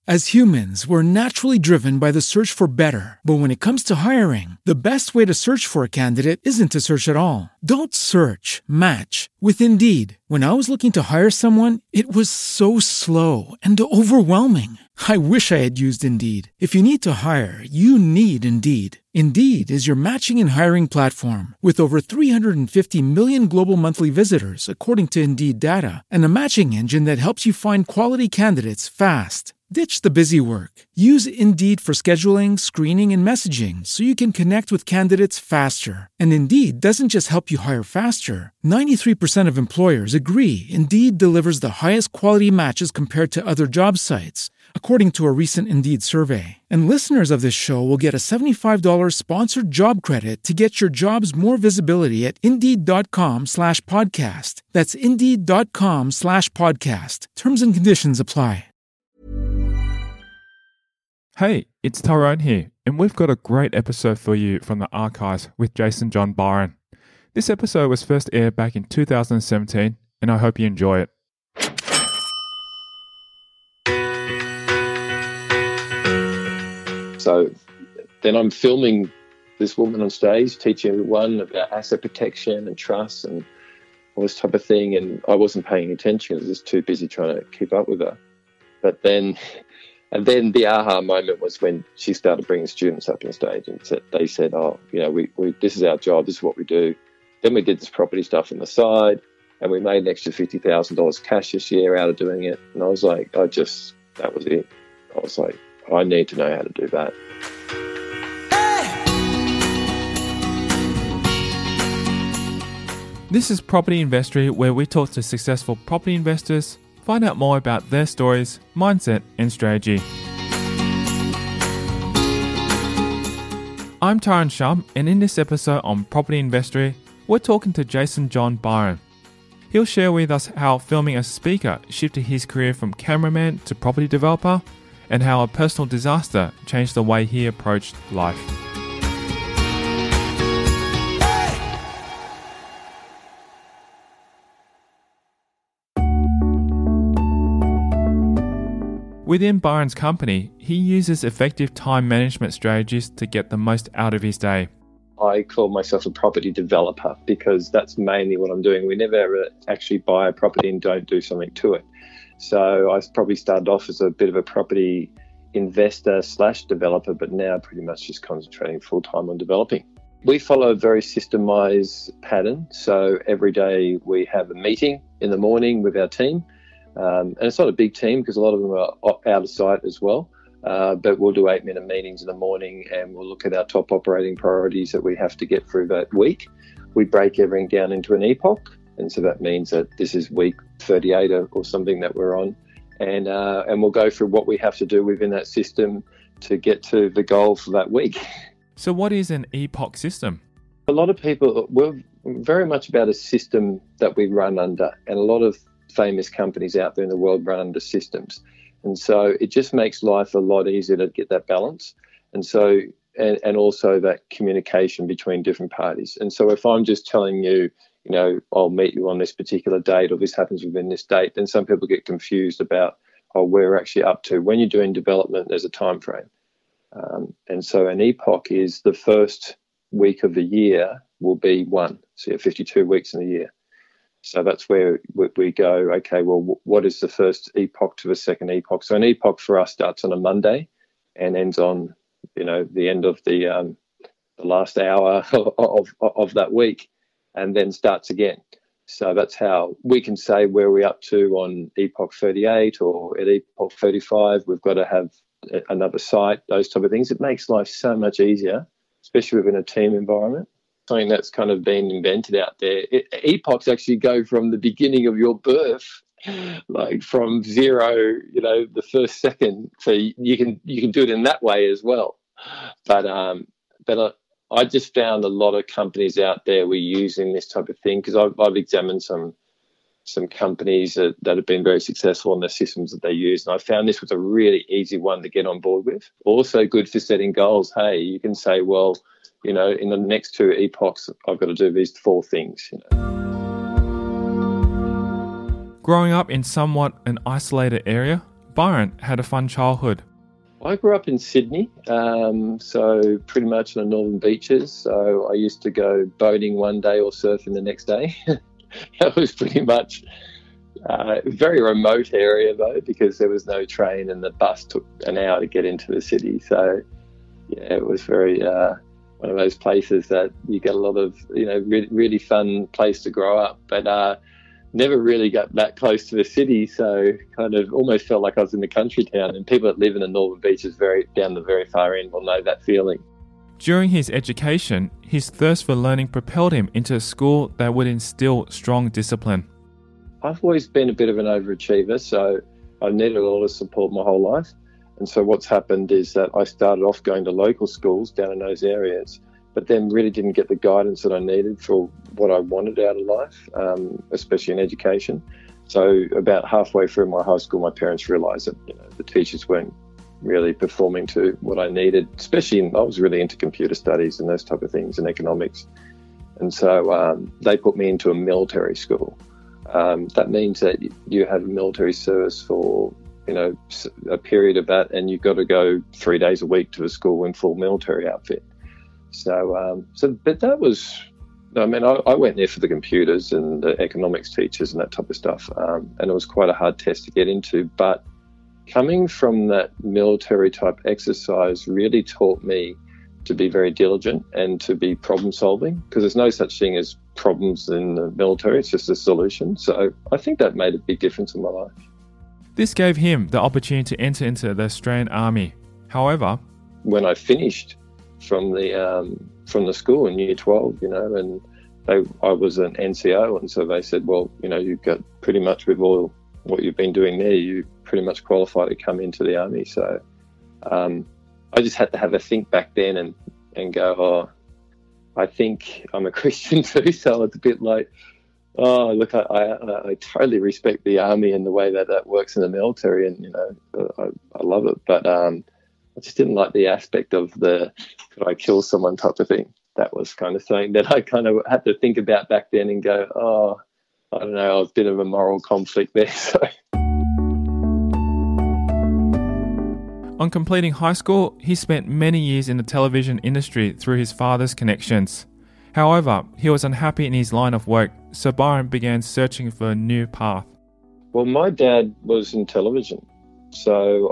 As humans, we're naturally driven by the search for better. But when it comes to hiring, the best way to search for a candidate isn't to search at all. Don't search, match with Indeed. When I was looking to hire someone, it was so slow and overwhelming. I wish I had used Indeed. If you need to hire, you need Indeed. Indeed is your matching and hiring platform with over 350 million global monthly visitors, according to Indeed data, and a matching engine that helps you find quality candidates fast. Ditch the busy work. Use Indeed for scheduling, screening, and messaging so you can connect with candidates faster. And Indeed doesn't just help you hire faster. 93% of employers agree Indeed delivers the highest quality matches compared to other job sites, according to a recent Indeed survey. And listeners of this show will get a $75 sponsored job credit to get your jobs more visibility at Indeed.com/podcast. That's Indeed.com/podcast. Terms and conditions apply. Hey, it's Tyrone here, and we've got a great episode for you from the archives with Jason John Byron. This episode was first aired back in 2017, and I hope you enjoy it. So then I'm filming this woman on stage, teaching everyone about asset protection and trust and all this type of thing, and I wasn't paying attention. I was just too busy trying to keep up with her. But then the aha moment was when she started bringing students up on stage, and they said, "Oh, you know, we this is our job. This is what we do." Then we did this property stuff on the side, and we made an extra $50,000 cash this year out of doing it. And I was like, that was it. I was like, I need to know how to do that. This is Property Investory, where we talk to successful property investors, find out more about their stories, mindset, and strategy. I'm Tyrone Shum, and in this episode on Property Investory, we're talking to Jason John Byron. He'll share with us how filming as a speaker shifted his career from cameraman to property developer, and how a personal disaster changed the way he approached life. Within Byron's company, he uses effective time management strategies to get the most out of his day. I call myself a property developer because that's mainly what I'm doing. We never ever actually buy a property and don't do something to it. So I probably started off as a bit of a property investor/developer, but now pretty much just concentrating full-time on developing. We follow a very systemized pattern. So every day we have a meeting in the morning with our team. And it's not a big team because a lot of them are out of sight as well. But we'll do 8-minute meetings in the morning, and we'll look at our top operating priorities that we have to get through that week. We break everything down into an epoch. And so that means that this is week 38 or something that we're on. And we'll go through what we have to do within that system to get to the goal for that week. So what is an epoch system? A lot of people, we're very much about a system that we run under, and a lot of famous companies out there in the world run under systems. And so it just makes life a lot easier to get that balance. And so, and also that communication between different parties. And so if I'm just telling you, you know, I'll meet you on this particular date, or this happens within this date, then some people get confused about, where we're actually up to. When you're doing development, there's a time frame. And so an epoch is the first week of the year will be one. So you have 52 weeks in a year. So that's where we go, okay, well, what is the first epoch to the second epoch? So an epoch for us starts on a Monday and ends on, you know, the end of the last hour of that week, and then starts again. So that's how we can say where we're up to on epoch 38 or at epoch 35. We've got to have another site, those type of things. It makes life so much easier, especially within a team environment. Something that's kind of been invented out there. Epochs actually go from the beginning of your birth, like from zero, you know, the first second. So you can do it in that way as well. But I just found a lot of companies out there were using this type of thing, because I've examined some companies that have been very successful in the systems that they use, and I found this was a really easy one to get on board with. Also good for setting goals. Hey, you can say, well, you know, in the next 2 epochs, I've got to do these 4 things. You know. Growing up in somewhat an isolated area, Byron had a fun childhood. I grew up in Sydney, so pretty much on the northern beaches. So I used to go boating one day or surfing the next day. That was pretty much a very remote area, though, because there was no train and the bus took an hour to get into the city. So, yeah, it was very one of those places that you get a lot of, really fun place to grow up. But never really got that close to the city, so kind of almost felt like I was in the country town. And people that live in the northern beaches down the very far end will know that feeling. During his education, his thirst for learning propelled him into a school that would instill strong discipline. I've always been a bit of an overachiever, so I've needed a lot of support my whole life. And so what's happened is that I started off going to local schools down in those areas, but then really didn't get the guidance that I needed for what I wanted out of life, especially in education. So about halfway through my high school, my parents realised that the teachers weren't really performing to what I needed, especially I was really into computer studies and those type of things and economics. And so they put me into a military school. That means that you have a military service for a period of that, and you've got to go 3 days a week to a school in full military outfit. But that was, I went there for the computers and the economics teachers and that type of stuff, and it was quite a hard test to get into. But coming from that military type exercise really taught me to be very diligent and to be problem solving, because there's no such thing as problems in the military, it's just a solution. So I think that made a big difference in my life. This gave him the opportunity to enter into the Australian Army. However, when I finished from the school in year 12, and I was an NCO, and so they said, well, you've got pretty much with all what you've been doing there, you pretty much qualify to come into the Army. So I just had to have a think back then and go, oh, I think I'm a Christian too, so it's a bit like, oh, look, I totally respect the Army and the way that works in the military, and I love it, but I just didn't like the aspect of the could I kill someone type of thing. That was kind of something that I kind of had to think about back then and go, oh, I don't know, I was a bit of a moral conflict there. So. On completing high school, he spent many years in the television industry through his father's connections. However, he was unhappy in his line of work, so Byron began searching for a new path. Well, my dad was in television, so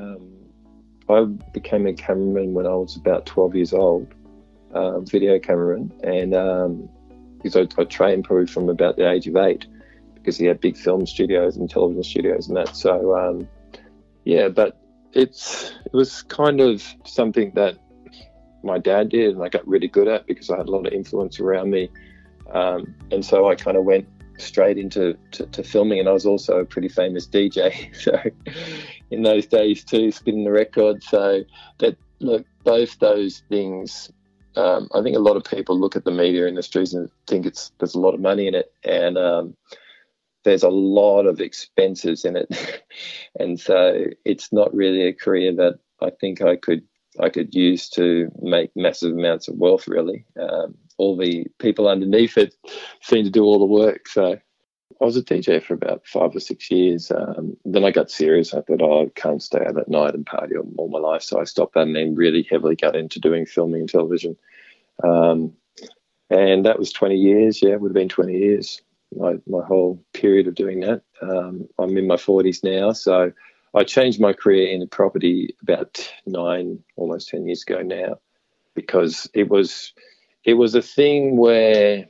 I became a cameraman when I was about 12 years old, video cameraman, and because I trained probably from about the age of 8, because he had big film studios and television studios and that. So, but it was kind of something that my dad did and I got really good at because I had a lot of influence around me. And so I kind of went straight into filming, and I was also a pretty famous DJ. So in those days too, spinning the record. So that, look, both those things, I think a lot of people look at the media industries and think there's a lot of money in it, and there's a lot of expenses in it. And so it's not really a career that I think I could use to make massive amounts of wealth, really. All the people underneath it seem to do all the work. So I was a DJ for about 5 or 6 years. Then I got serious. I thought, I can't stay out at night and party all my life. So I stopped that and then really heavily got into doing filming and television. And that was 20 years. Yeah, it would have been 20 years, my whole period of doing that. I'm in my 40s now. So I changed my career into property about 9, almost 10 years ago now, because it was a thing where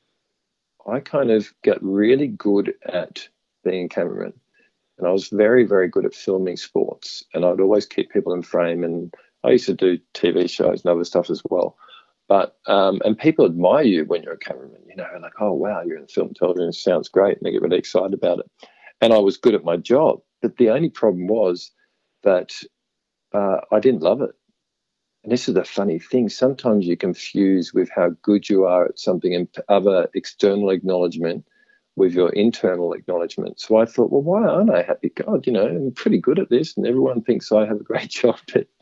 I kind of got really good at being a cameraman, and I was very, very good at filming sports, and I'd always keep people in frame, and I used to do TV shows and other stuff as well. But and people admire you when you're a cameraman, like, oh, wow, you're in film, television, it sounds great, and they get really excited about it. And I was good at my job, but the only problem was that I didn't love it. And this is the funny thing. Sometimes you confuse with how good you are at something and other external acknowledgement with your internal acknowledgement. So I thought, well, why aren't I happy? God, I'm pretty good at this and everyone thinks I have a great job at it.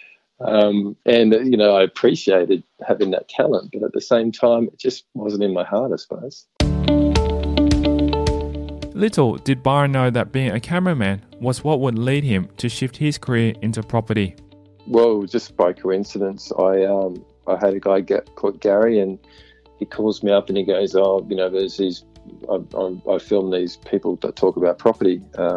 And I appreciated having that talent, but at the same time, it just wasn't in my heart, I suppose. Little did Byron know that being a cameraman was what would lead him to shift his career into property. Well, just by coincidence, I had a guy called Gary, and he calls me up and he goes, "Oh, you know, there's these. I film these people that talk about property,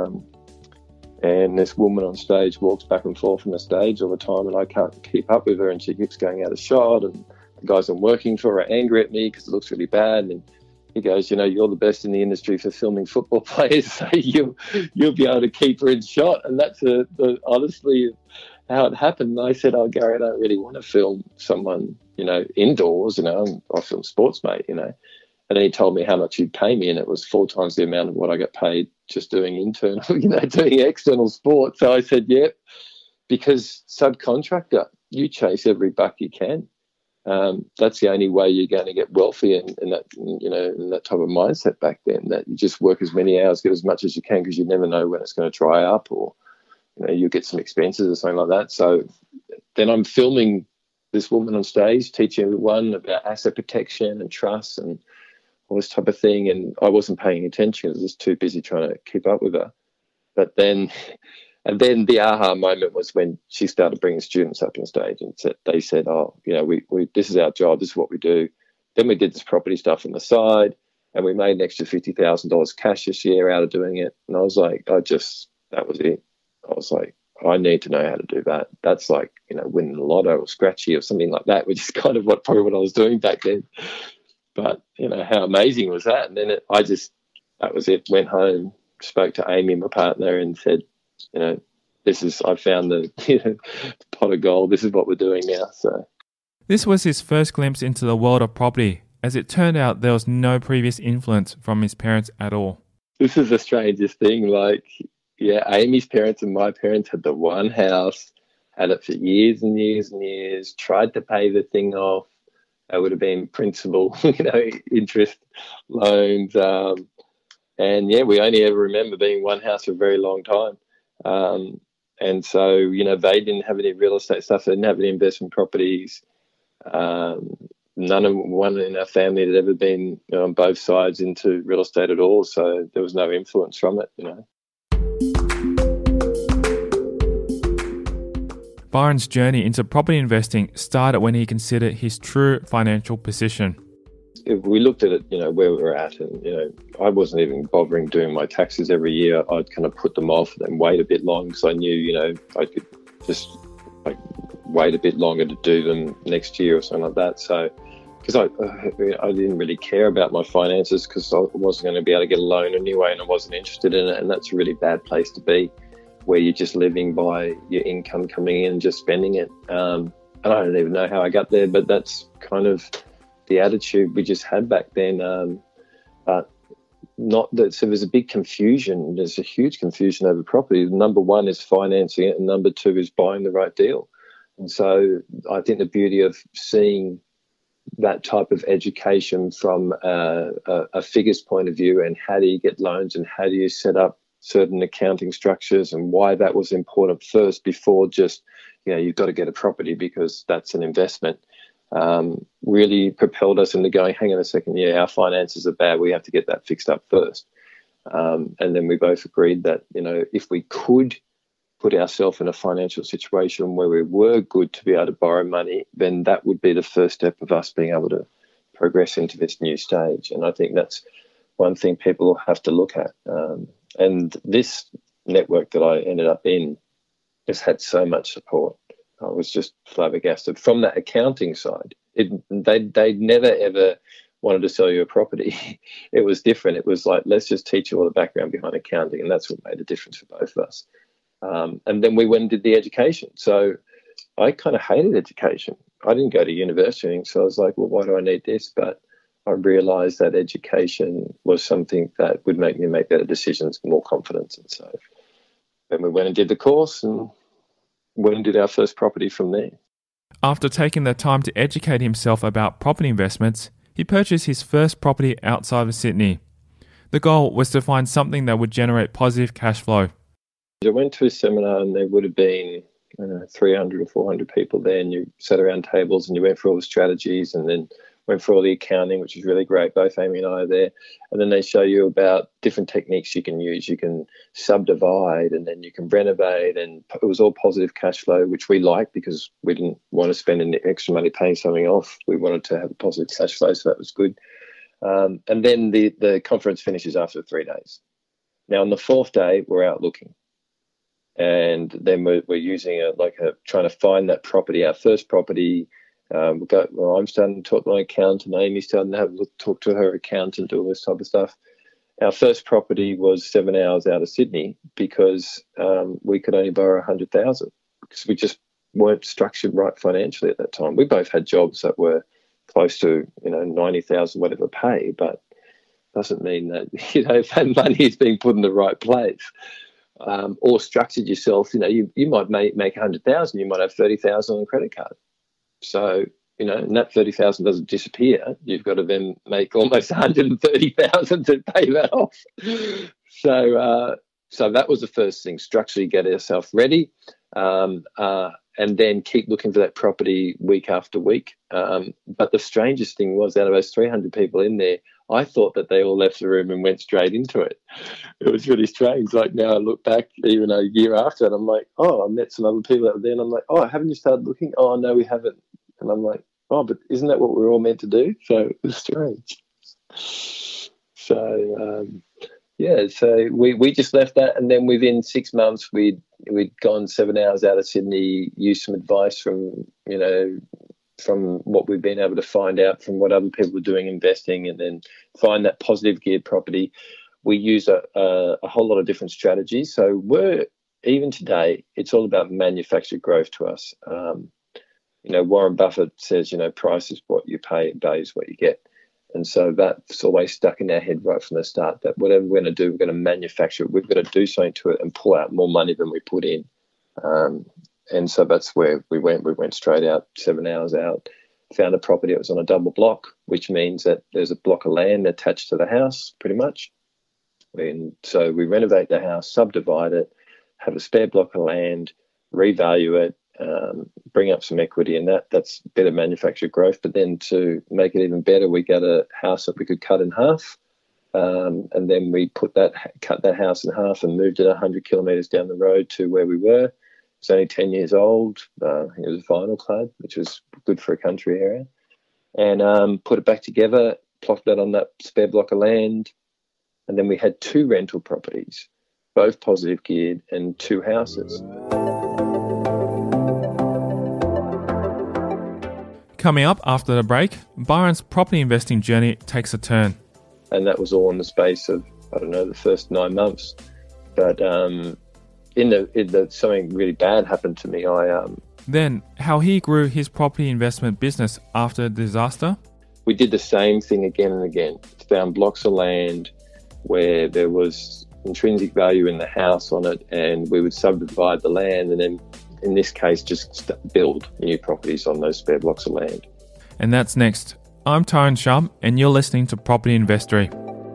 and this woman on stage walks back and forth on the stage all the time, and I can't keep up with her, and she keeps going out of shot, and the guys I'm working for are angry at me because it looks really bad." And he goes, "You know, you're the best in the industry for filming football players, so you'll be able to keep her in shot." And that's honestly how it happened. And I said, "Oh, Gary, I don't really want to film someone, you know, indoors. You know, I film sports, mate. You know." And then he told me how much he'd pay me, and it was 4 times the amount of what I got paid just doing internal, you know, doing external sport. So I said, "Yep," because subcontractor, you chase every buck you can. That's the only way you're going to get wealthy, and that, you know, in that type of mindset back then, that you just work as many hours, get as much as you can, because you never know when it's going to dry up, or, you know, you'll get some expenses or something like that. So then I'm filming this woman on stage, teaching everyone about asset protection and trust and all this type of thing, and I wasn't paying attention. I was just too busy trying to keep up with her. But then the aha moment was when she started bringing students up on stage, and they said, "Oh, you know, we this is our job, this is what we do." Then we did this property stuff on the side, and we made an extra $50,000 cash this year out of doing it. And I was like, that was it. I was like, I need to know how to do that. That's like, you know, winning the lotto or scratchy or something like that, which is kind of probably what I was doing back then. But, you know, how amazing was that? And then that was it. Went home, spoke to Amy, my partner, and said, you know, I found the, you know, pot of gold. This is what we're doing now. So this was his first glimpse into the world of property. As it turned out, there was no previous influence from his parents at all. This is the strangest thing. Like, yeah, Amy's parents and my parents had the one house, had it for years and years and years, tried to pay the thing off. It would have been principal, you know, interest, loans. And, yeah, we only ever remember being one house for a very long time. And so, you know, they didn't have any real estate stuff. They didn't have any investment properties. One in our family had ever been, you know, on both sides into real estate at all. So there was no influence from it, you know. Byron's journey into property investing started when he considered his true financial position. If we looked at it, you know, where we were at, and, you know, I wasn't even bothering doing my taxes every year. I'd kind of put them off and then wait a bit long, because I knew, you know, I could just like wait a bit longer to do them next year or something like that. So, because I didn't really care about my finances, because I wasn't going to be able to get a loan anyway, and I wasn't interested in it. And that's a really bad place to be, where you're just living by your income coming in and just spending it. And I don't even know how I got there, but that's kind of the attitude we just had back then. But not that, so there's a big confusion. There's a huge confusion over property. Number one is financing it, and number two is buying the right deal. And so I think the beauty of seeing that type of education from a figures point of view, and how do you get loans, and how do you set up certain accounting structures, and why that was important first before just, you know, you've got to get a property because that's an investment, really propelled us into going, hang on a second, yeah, our finances are bad, we have to get that fixed up first. And then we both agreed that, you know, if we could put ourselves in a financial situation where we were good to be able to borrow money, then that would be the first step of us being able to progress into this new stage. And I think that's one thing people have to look at. And this network that I ended up in just had so much support. I was just flabbergasted. From that accounting side, they'd never, ever wanted to sell you a property. It was different. It was like, let's just teach you all the background behind accounting, and that's what made a difference for both of us. And then we went and did the education. So I kind of hated education. I didn't go to university, so I was like, well, why do I need this? But I realised that education was something that would make me make better decisions, more confidence. And so then we went and did the course, and went and did our first property from there. After taking the time to educate himself about property investments, he purchased his first property outside of Sydney. The goal was to find something that would generate positive cash flow. I went to a seminar, and there would have been 300 or 400 people there, and you sat around tables and you went through all the strategies, and then went through all the accounting, which was really great. Both Amy and I are there. And then they show you about different techniques you can use. You can subdivide, and then you can renovate. And it was all positive cash flow, which we liked because we didn't want to spend any extra money paying something off. We wanted to have a positive cash flow, so that was good. And then the conference finishes after 3 days. Now, on the 4th day, we're out looking. And then we're using trying to find that property, our first property. I'm starting to talk to my accountant. Amy's starting to talk to her accountant, do all this type of stuff. Our first property was 7 hours out of Sydney because we could only borrow 100,000 because we just weren't structured right financially at that time. We both had jobs that were close to 90,000 whatever pay, but doesn't mean that that money is being put in the right place. Or structured yourself. You might make 100,000, you might have 30,000 on a credit card. So, and that 30,000 doesn't disappear. You've got to then make almost 130,000 to pay that off. So that was the first thing, structurally get yourself ready, and then keep looking for that property week after week. But the strangest thing was, out of those 300 people in there, I thought that they all left the room and went straight into it. It was really strange. Like, now I look back even a year after, and I'm like, oh, I met some other people out there, and I'm like, oh, haven't you started looking? Oh, no, we haven't. And I'm like, oh, but isn't that what we're all meant to do? So it was strange. So we just left that, and then within 6 months we'd gone 7 hours out of Sydney, used some advice from what we've been able to find out from what other people were doing investing, and then find that positive geared property. We use a whole lot of different strategies. So even today, it's all about manufactured growth to us. Warren Buffett says, price is what you pay and value is what you get. And so that's always stuck in our head right from the start, that whatever we're going to do, we're going to manufacture it. We've got to do something to it and pull out more money than we put in. And so that's where we went. We went straight out, 7 hours out, found a property that was on a double block, which means that there's a block of land attached to the house, pretty much. And so we renovate the house, subdivide it, have a spare block of land, revalue it, bring up some equity, and that's better manufactured growth. But then to make it even better, we got a house that we could cut in half. And then we cut that house in half and moved it 100 kilometres down the road to where we were. It's only 10 years old. I think it was vinyl clad, which was good for a country area. And put it back together, plopped that on that spare block of land. And then we had 2 rental properties, both positive geared, and 2 houses. Coming up after the break, Byron's property investing journey takes a turn. And that was all in the space of, the first 9 months. But something really bad happened to me. Then, how he grew his property investment business after a disaster. We did the same thing again and again. Found blocks of land where there was intrinsic value in the house on it, and we would subdivide the land, and then, in this case, just build new properties on those spare blocks of land. And that's next. I'm Tyrone Shum, and you're listening to Property Investory.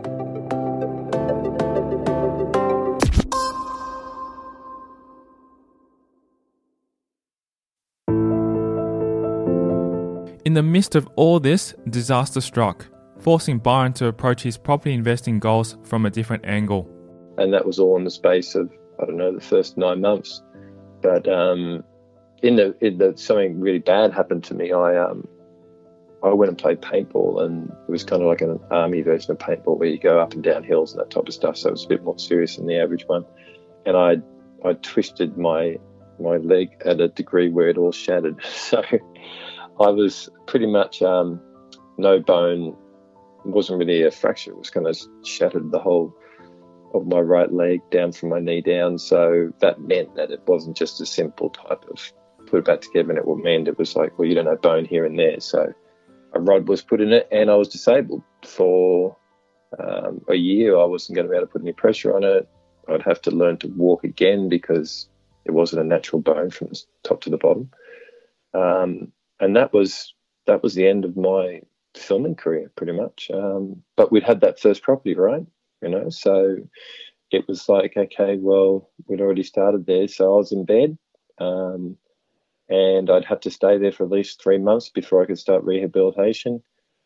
In the midst of all this, disaster struck, forcing Byron to approach his property investing goals from a different angle. And that was all in the space of, the first 9 months. But something really bad happened to me. I went and played paintball, and it was kind of like an army version of paintball where you go up and down hills and that type of stuff. So it was a bit more serious than the average one. And I twisted my leg at a degree where it all shattered. So I was pretty much no bone. It wasn't really a fracture. It was kind of shattered the whole of my right leg down from my knee down. So that meant that it wasn't just a simple type of put it back together, and it meant it was like, well, you don't have bone here and there. So a rod was put in it, and I was disabled for a year. I wasn't going to be able to put any pressure on it. I'd have to learn to walk again because it wasn't a natural bone from the top to the bottom. And that was the end of my filming career, pretty much. But we'd had that first property, right? So it was like, okay, well, we'd already started there. So I was in bed, and I'd have to stay there for at least 3 months before I could start rehabilitation.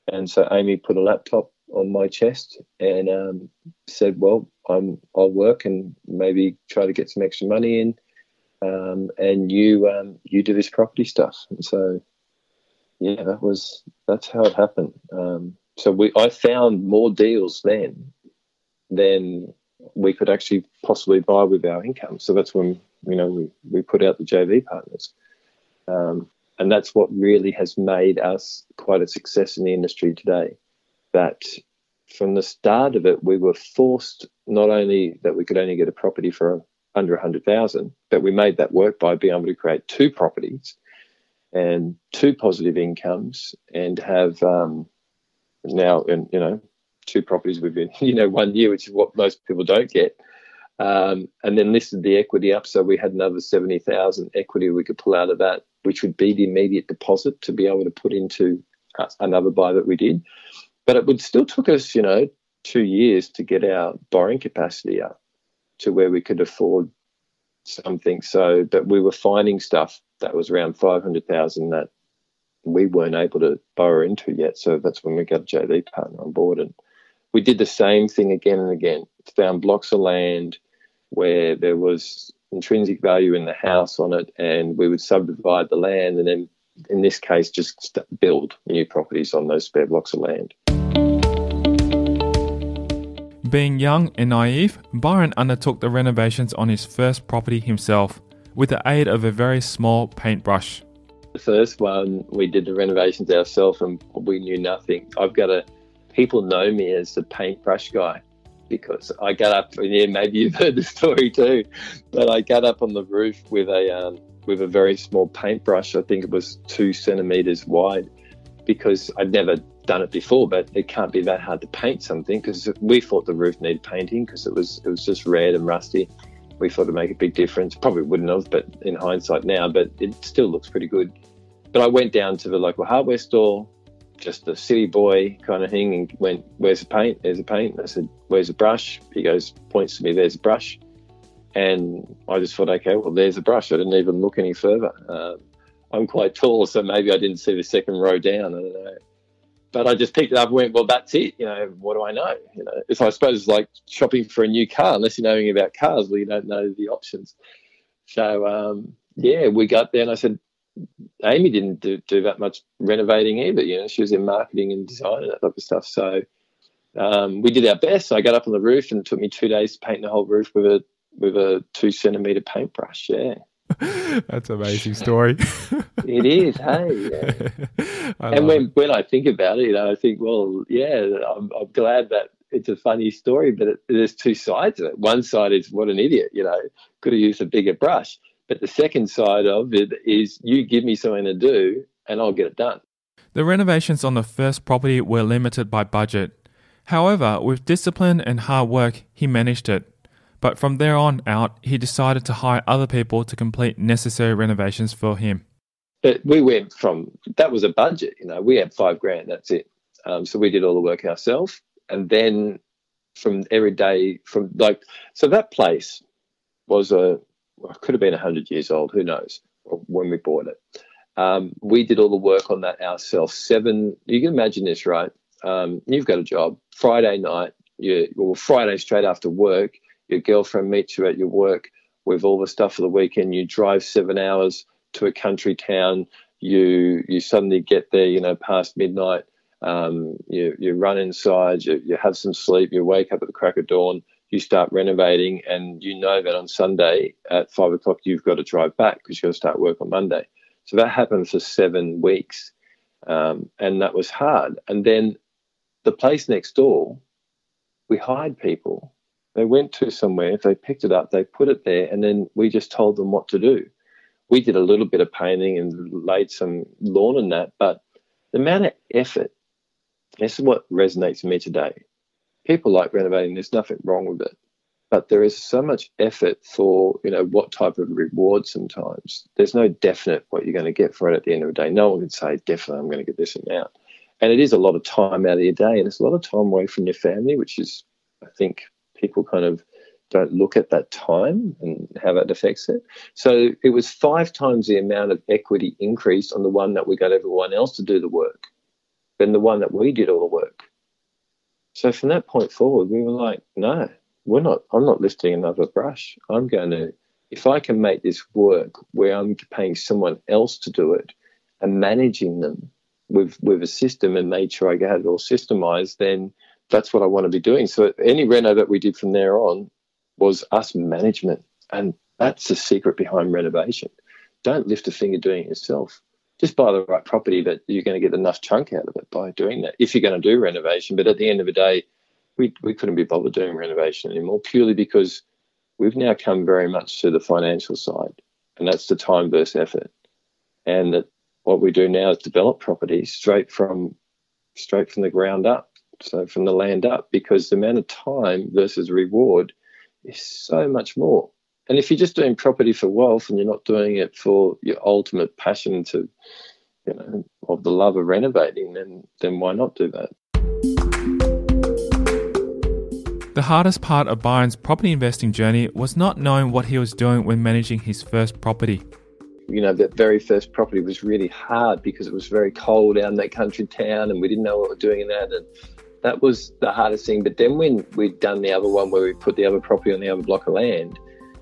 And so Amy put a laptop on my chest and said, well, I'll work and maybe try to get some extra money in, and you do this property stuff. And so, yeah, that's how it happened. So I found more deals then than we could actually possibly buy with our income. So that's when, we put out the JV partners. And that's what really has made us quite a success in the industry today. That from the start of it, we were forced not only that we could only get a property for under 100,000, but we made that work by being able to create 2 properties and 2 positive incomes and have now, 2 properties within 1 year, which is what most people don't get. And then listed the equity up, so we had another 70,000 equity we could pull out of that, which would be the immediate deposit to be able to put into another buy that we did. But it would still took us, 2 years to get our borrowing capacity up to where we could afford something. So, but we were finding stuff that was around 500,000 that we weren't able to borrow into yet. So that's when we got a JV partner on board, and we did the same thing again and again. Found blocks of land where there was intrinsic value in the house on it, and we would subdivide the land and then, in this case, just build new properties on those spare blocks of land. Being young and naive, Byron undertook the renovations on his first property himself with the aid of a very small paintbrush. The first one, we did the renovations ourselves and we knew nothing. People know me as the paintbrush guy because I got up, and yeah, maybe you've heard the story too, but I got up on the roof with a very small paintbrush. I think it was 2 centimeters wide, because I'd never done it before, but it can't be that hard to paint something, because we thought the roof needed painting because it was just red and rusty. We thought it'd make a big difference. Probably wouldn't have, but in hindsight now, but it still looks pretty good. But I went down to the local hardware store, just a city boy kind of thing, and went, "Where's the paint?" "There's a paint." I said, "Where's the brush?" He goes, points to me, "There's a brush." And I just thought, okay, well, there's a brush. I didn't even look any further. I'm quite tall, so maybe I didn't see the second row down. I don't know. But I just picked it up and went, well, that's it. What do I know? If I suppose it's like shopping for a new car, unless you know anything about cars, well, you don't know the options. So, we got there, and I said, Amy didn't do that much renovating either. She was in marketing and design and that type of stuff. So we did our best. So I got up on the roof, and it took me 2 days to paint the whole roof with a 2 centimeter paintbrush. Yeah. That's an amazing story. It is, hey. Yeah. And when I think about it, I think, well, yeah, I'm glad that it's a funny story, but there's 2 sides of it. One side is, what an idiot, could have used a bigger brush. But the second side of it is, you give me something to do and I'll get it done. The renovations on the first property were limited by budget. However, with discipline and hard work, he managed it. But from there on out, he decided to hire other people to complete necessary renovations for him. But we went that was a budget, we had $5,000, that's it. So we did all the work ourselves. And then from every day, so that place was could have been 100 years old, who knows, when we bought it. We did all the work on that ourselves. You can imagine this, right? You've got a job, Friday night, Friday straight after work, your girlfriend meets you at your work with all the stuff for the weekend. You drive 7 hours to a country town. You suddenly get there, past midnight. You run inside. You have some sleep. You wake up at the crack of dawn. You start renovating, and that on Sunday at 5 o'clock you've got to drive back because you've got to start work on Monday. So that happened for 7 weeks, and that was hard. And then the place next door, we hired people. They went to somewhere, they picked it up, they put it there, and then we just told them what to do. We did a little bit of painting and laid some lawn and that, but the amount of effort, this is what resonates with me today. People like renovating, there's nothing wrong with it, but there is so much effort for, what type of reward sometimes. There's no definite what you're going to get for it at the end of the day. No one can say, definitely I'm going to get this amount. And it is a lot of time out of your day, and it's a lot of time away from your family, which is, I think, people kind of don't look at that time and how that affects it. So it was 5 times the amount of equity increase on the one that we got everyone else to do the work. than the one that we did all the work. So from that point forward, we were like, no, I'm not lifting another brush. If I can make this work where I'm paying someone else to do it and managing them with a system and made sure I had it all systemized, then that's what I want to be doing. So any reno that we did from there on was us management. And that's the secret behind renovation. Don't lift a finger doing it yourself. Just buy the right property that you're going to get enough chunk out of it by doing that, if you're going to do renovation. But at the end of the day, we couldn't be bothered doing renovation anymore, purely because we've now come very much to the financial side, and that's the time versus effort. And that what we do now is develop properties straight from the ground up, so from the land up, because the amount of time versus reward is so much more. And if you're just doing property for wealth and you're not doing it for your ultimate passion to, of the love of renovating, then why not do that? The hardest part of Byron's property investing journey was not knowing what he was doing when managing his first property. That very first property was really hard because it was very cold out in that country town and we didn't know what we were doing in that. And that was the hardest thing. But then when we'd done the other one where we put the other property on the other block of land,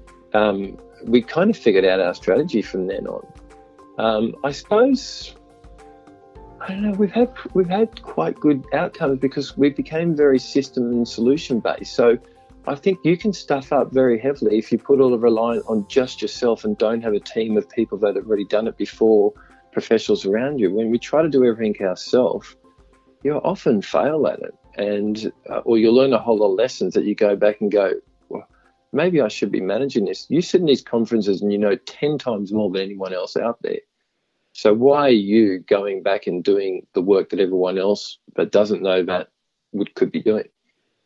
we kind of figured out our strategy from then on. I suppose, I don't know, we've had quite good outcomes because we became very system and solution based. So I think you can stuff up very heavily if you put all the reliance on just yourself and don't have a team of people that have already done it before, professionals around you. When we try to do everything ourselves, you'll often fail at it, and or you'll learn a whole lot of lessons that you go back and go, well, maybe I should be managing this. You sit in these conferences and you know 10 times more than anyone else out there. So why are you going back and doing the work that everyone else that doesn't know that could be doing?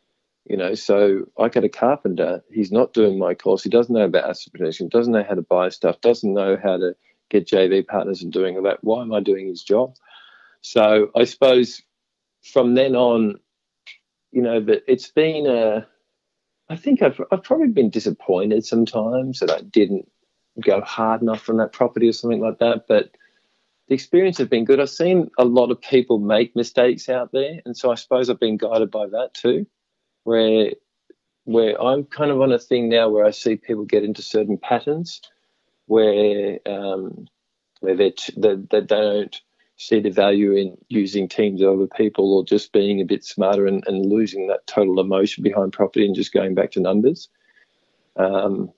So I got a carpenter. He's not doing my course. He doesn't know about asset protection, doesn't know how to buy stuff, doesn't know how to get JV partners and doing all that. Why am I doing his job? So I suppose from then on, that it's been I think I've probably been disappointed sometimes that I didn't go hard enough on that property or something like that. But the experience has been good. I've seen a lot of people make mistakes out there, and so I suppose I've been guided by that too. Where I'm kind of on a thing now where I see people get into certain patterns where they don't see the value in using teams of other people or just being a bit smarter and losing that total emotion behind property and just going back to numbers. So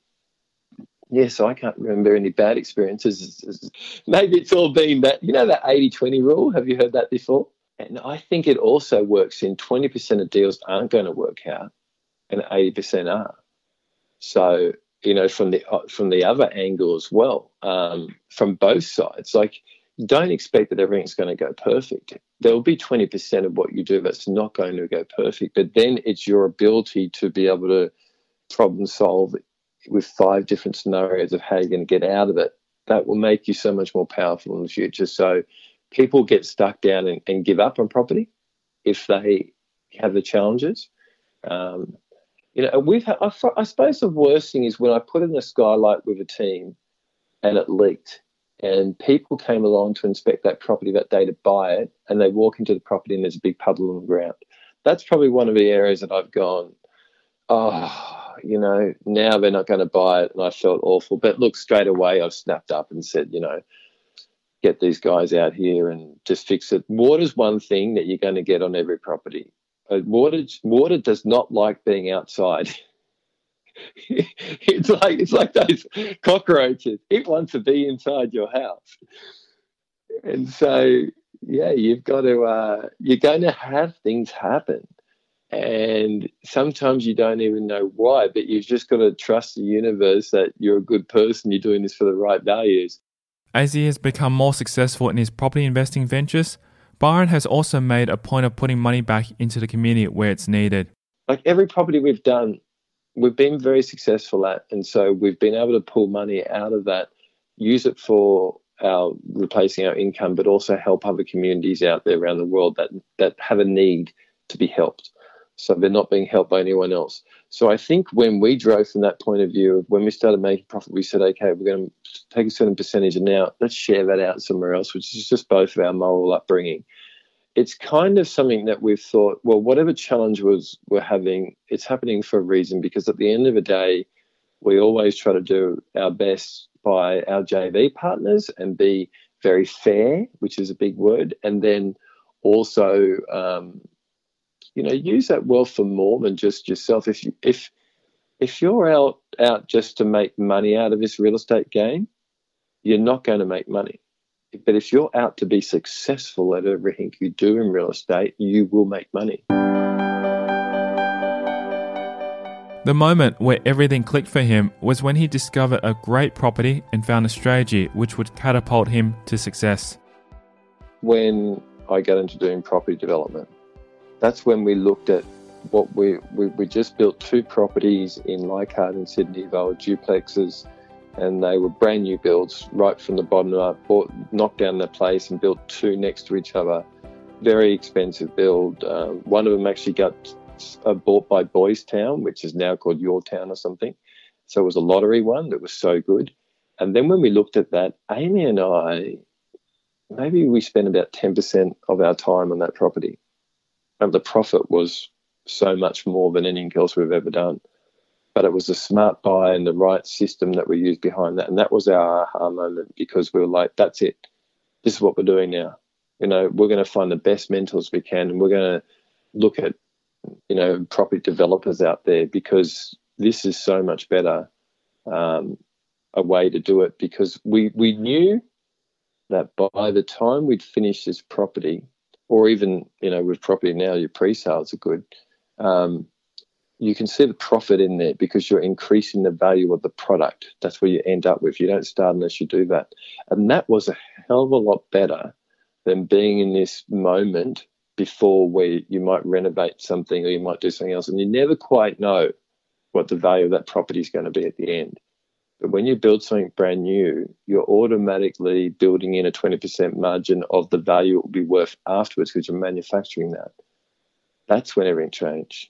I can't remember any bad experiences. Maybe it's all been that, that 80-20 rule. Have you heard that before? And I think it also works in 20% of deals aren't going to work out and 80% are. So, from the other angle as well, from both sides, like don't expect that everything's going to go perfect. There will be 20% of what you do that's not going to go perfect, but then it's your ability to be able to problem solve with 5 different scenarios of how you're going to get out of it. That will make you so much more powerful in the future. So people get stuck down and give up on property if they have the challenges. I suppose the worst thing is when I put in a skylight with a team and it leaked and people came along to inspect that property that day to buy it and they walk into the property and there's a big puddle on the ground. That's probably one of the areas that I've gone, now they're not going to buy it, and I felt awful. But look, straight away I've snapped up and said, get these guys out here and just fix it. Water's one thing that you're going to get on every property. Water does not like being outside. It's like those cockroaches. It wants to be inside your house. And so, you've got to, you're going to have things happen. And sometimes you don't even know why, but you've just got to trust the universe that you're a good person, you're doing this for the right values. As he has become more successful in his property investing ventures, Byron has also made a point of putting money back into the community where it's needed. Like every property we've done, we've been very successful at, and so we've been able to pull money out of that, use it for replacing our income, but also help other communities out there around the world that have a need to be helped. So they're not being helped by anyone else. So I think when we drove from that point of view, when we started making profit, we said, okay, we're going to take a certain percentage and now let's share that out somewhere else, which is just both of our moral upbringing. it's kind of something that we've thought, well, whatever challenge we're having, it's happening for a reason, because at the end of the day, we always try to do our best by our JV partners and be very fair, which is a big word, and then also, use that wealth for more than just yourself. If you're out just to make money out of this real estate game, you're not going to make money. But if you're out to be successful at everything you do in real estate, you will make money. The moment where everything clicked for him was when he discovered a great property and found a strategy which would catapult him to success. When I got into doing property development, that's when we looked at what we just built 2 properties in Leichhardt in Sydney. They were duplexes, and they were brand new builds right from the bottom up. Knocked down the place and built 2 next to each other. Very expensive build. One of them actually got bought by Boys Town, which is now called Your Town or something. So it was a lottery one that was so good. And then when we looked at that, Amy and I, maybe we spent about 10% of our time on that property. And the profit was so much more than anything else we've ever done. But it was a smart buy and the right system that we used behind that. And that was our aha moment, because we were like, that's it. This is what we're doing now. We're going to find the best mentors we can, and we're going to look at, property developers out there, because this is so much better a way to do it. Because we knew that by the time we'd finish this property, or even, with property now, your pre-sales are good, you can see the profit in there because you're increasing the value of the product. That's where you end up with. You don't start unless you do that. And that was a hell of a lot better than being in this moment before where you might renovate something or you might do something else, and you never quite know what the value of that property is going to be at the end. But when you build something brand new, you're automatically building in a 20% margin of the value it will be worth afterwards, because you're manufacturing that. That's when everything changed.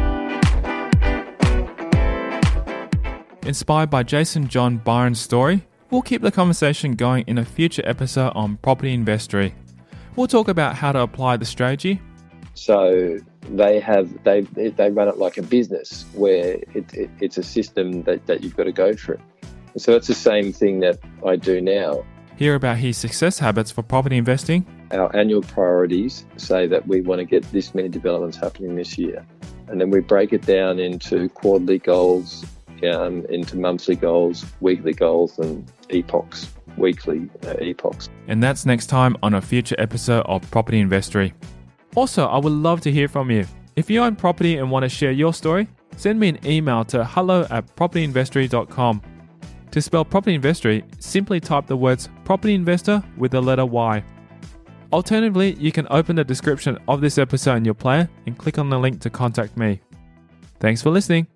Inspired by Jason John Byron's story, we'll keep the conversation going in a future episode on Property Investory. We'll talk about how to apply the strategy. So they run it like a business, where it's a system that you've got to go through. So it's the same thing that I do now. Hear about his success habits for property investing. Our annual priorities say that we want to get this many developments happening this year. And then we break it down into quarterly goals, into monthly goals, weekly goals, and weekly epochs. And that's next time on a future episode of Property Investory. Also, I would love to hear from you. If you own property and want to share your story, send me an email to hello@propertyinvestory.com. To spell Property Investory, simply type the words Property Investor with the letter Y. Alternatively, you can open the description of this episode in your player and click on the link to contact me. Thanks for listening.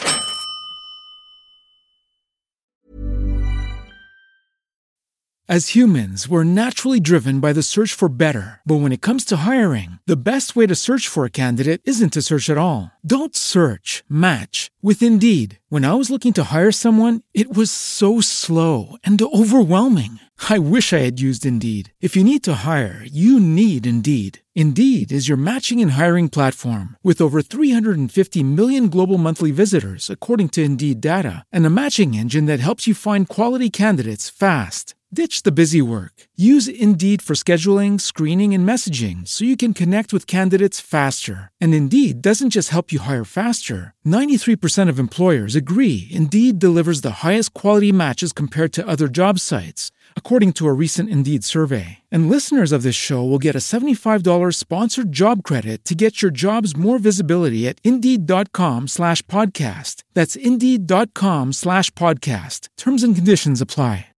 As humans, we're naturally driven by the search for better. But when it comes to hiring, the best way to search for a candidate isn't to search at all. Don't search, match with Indeed. When I was looking to hire someone, it was so slow and overwhelming. I wish I had used Indeed. If you need to hire, you need Indeed. Indeed is your matching and hiring platform with over 350 million global monthly visitors, according to Indeed data, and a matching engine that helps you find quality candidates fast. Ditch the busy work. Use Indeed for scheduling, screening, and messaging so you can connect with candidates faster. And Indeed doesn't just help you hire faster. 93% of employers agree Indeed delivers the highest quality matches compared to other job sites, according to a recent Indeed survey. And listeners of this show will get a $75 sponsored job credit to get your jobs more visibility at Indeed.com/podcast. That's Indeed.com/podcast. Terms and conditions apply.